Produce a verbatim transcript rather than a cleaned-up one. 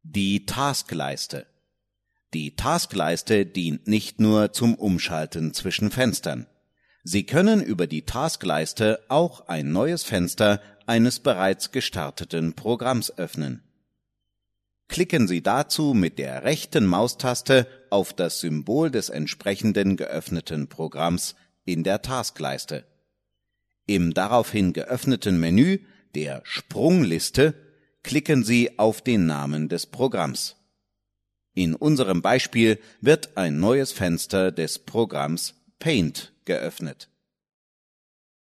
Die Taskleiste. Die Taskleiste dient nicht nur zum Umschalten zwischen Fenstern. Sie können über die Taskleiste auch ein neues Fenster eines bereits gestarteten Programms öffnen. Klicken Sie dazu mit der rechten Maustaste auf das Symbol des entsprechenden geöffneten Programms in der Taskleiste. Im daraufhin geöffneten Menü, der Sprungliste, klicken Sie auf den Namen des Programms. In unserem Beispiel wird ein neues Fenster des Programms Paint geöffnet.